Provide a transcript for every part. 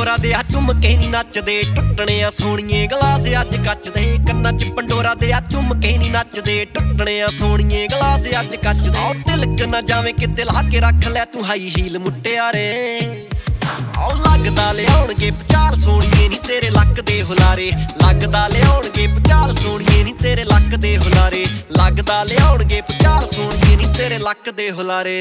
Pandora ਦੇ ਆ ਚੁੰਮ ਕੇ ਨੀ ਨੱਚਦੇ ਟੁੱਟਣੇ ਆ ਸੋਹਣੀਏ ਗਲਾਸ ਅੱਜ ਕੱਚ ਦੇ ਕੰਨਾਂ 'ਚ ਪੰਡੋਰਾ ਦੇ ਆ ਚੁੰਮ ਕੇ ਨੀ ਨੱਚਦੇ ਟੁੱਟਣੇ ਆ ਸੋਹਣੀਏ ਗਲਾਸ ਅੱਜ ਕੱਚ ਦੇ ਤਿਲਕ ਨਾ ਜਾਵੇਂ ਕਿਤੇ ਲਾ ਕੇ ਰੱਖ ਲੈ ਤੂੰ ਹਾਈ ਹੀਲ ਮੁਟਿਆਰੇ ਲੱਗਦਾ ਲਿਆਉਣਗੇ ਪਚਾਲ ਸੋਹਣੀਏ ਨੀ ਤੇਰੇ ਲੱਕ ਦੇ ਹੁਲਾਰੇ ਲੱਗਦਾ ਲਿਆਉਣਗੇ ਪਚਾਲ ਸੋਹਣੀਏ ਨੀ ਤੇਰੇ ਲੱਕ ਦੇ ਹੁਲਾਰੇ ਲੱਗਦਾ ਲਿਆਉਣਗੇ ਪਚਾਲ ਸੋਹਣੀਏ ਨੀ ਤੇਰੇ ਲੱਕ ਦੇ ਹੁਲਾਰੇ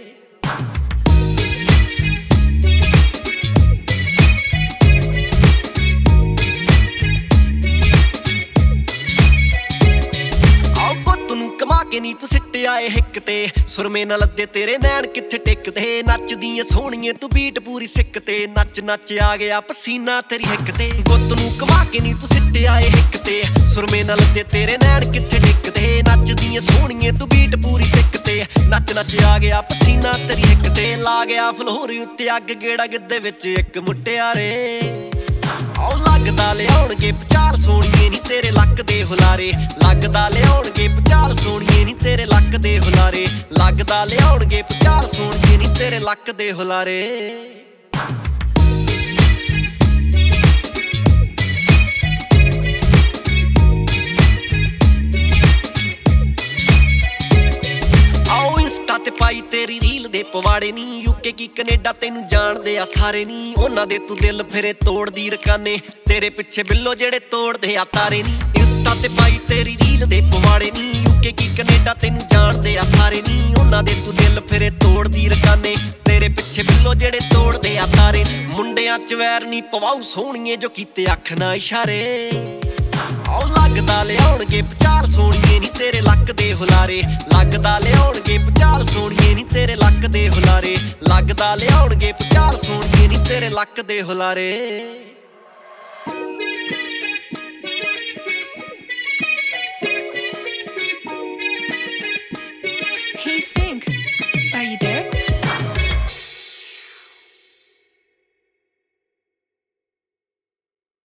ਨੀ ਤੂੰ ਸਿੱਟਿਆ ਏ ਹਿੱਕ ਤੇ ਸੁਰਮੇ ਨਾਲ ਲੱਦੇ ਤੇਰੇ ਨੈਣ ਕਿੱਥੇ ਟਿਕਦੇ ਨੱਚਦੀ ਏ ਸੋਹਣੀਏ ਤੂੰ ਬੀਟ ਪੂਰੀ ਸਿੱਕ ਤੇ ਨੱਚ ਨੱਚ ਆ ਗਿਆ ਪਸੀਨਾ ਤੇਰੀ ਹਿੱਕ ਤੇ ਗੁੱਤ ਨੂੰ ਕਮਾ ਕੇ ਨੀ ਤੂੰ ਸਿੱਟਿਆ ਏ ਹਿੱਕ ਤੇ ਸੁਰਮੇ ਨਾਲ ਲੱਦੇ ਤੇਰੇ ਨੈਣ ਕਿੱਥੇ ਟਿਕਦੇ ਨੱਚਦੀ ਏ ਸੋਹਣੀਏ ਤੂੰ ਬੀਟ ਪੂਰੀ ਸਿੱਕ ਤੇ ਨੱਚ ਨੱਚ ਆ ਗਿਆ ਪਸੀਨਾ ਤੇਰੀ ਹਿੱਕ ਤੇ ਲਾ ਗਿਆ ਫਲੋਰ ਉੱਤੇ ਅੱਗ ਗੇੜਾ ਗਿੱਧੇ ਵਿੱਚ ਇੱਕ ਮੁਟਿਆਰੇ ਲੱਗਦਾ ਲਿਆਉਣਗੇ ਪਚਾਲ ਸੋਹਣੀਏ ਨੀ ਤੇਰੇ ਲੱਕ ਦੇ ਹੁਲਾਰੇ ਲੱਗਦਾ ਲਿਆਉਣਗੇ ਪਚਾਲ ਸੋਹਣੀਏ ਨੀ ਤੇਰੇ ਲੱਕ ਦੇ ਹੁਲਾਰੇ ਲੱਗਦਾ ਲਿਆਉਣਗੇ ਪਚਾਲ ਸੋਹਣੀਏ ਨੀ ਤੇਰੇ ਲੱਕ ਦੇ ਹੁਲਾਰੇ ਤੇ ਪਾਈ ਤੇਰੀ ਰੀਲ ਦੇ ਪਵਾੜੇ ਨੀ ਯੂਕੇ ਕੀ ਕੈਨੇਡਾ ਤੈਨੂੰ ਜਾਣਦੇ ਆ ਸਾਰੇ ਨੀ ਉਹਨਾਂ ਦੇ ਤੂੰ ਦਿਲ ਫਿਰੇ ਤੋੜਦੀ ਰਕਾਨੇ ਤੇਰੇ ਪਿੱਛੇ ਬਿੱਲੋ ਜਿਹੜੇ ਤੋੜਦੇ ਆ ਤਾਰੇ ਨੀ ਇੰਸਟਾ ਤੇ ਪਾਈ ਤੇਰੀ ਰੀਲ ਦੇ ਪਵਾੜੇ ਨੀ ਯੂਕੇ ਕੀ ਕੈਨੇਡਾ ਤੈਨੂੰ ਜਾਣਦੇ ਆ ਸਾਰੇ ਨੀ ਉਹਨਾਂ ਦੇ ਤੂੰ ਦਿਲ ਫਿਰੇ ਤੋੜਦੀ ਰਕਾਨੇ ਤੇਰੇ ਪਿੱਛੇ ਬਿੱਲੋ ਜਿਹੜੇ ਤੋੜਦੇ ਆ ਤਾਰੇ ਨੀ ਮੁੰਡਿਆਂ ਚ ਵੈਰ ਨੀ ਪਵਾਉ ਸੋਹਣੀਏ ਜੋ ਕੀਤੇ ਅੱਖ ਨਾ ਇਸ਼ਾਰੇ ਲੱਗਦਾ ਲਿਆਉਣਗੇ ਪਚਾਲ ਸੋਹਣੀਏ ਨੀ ਤੇਰੇ ਲੱਕ ਦੇ ਹੁਲਾਰੇ ਲੱਗਦਾ ਲਿਆਉਣਗੇ ਪਚਾਲ ਸੋਹਣੀਏ ਨੀ ਤੇਰੇ ਲੱਕ ਦੇ ਹੁਲਾਰੇ ਲੱਗਦਾ ਲਿਆਉਣਗੇ ਪਚਾਲ ਸੋਹਣੀਏ ਨੀ ਤੇਰੇ ਲੱਕ ਦੇ ਹੁਲਾਰੇ Hey Sync, are you there?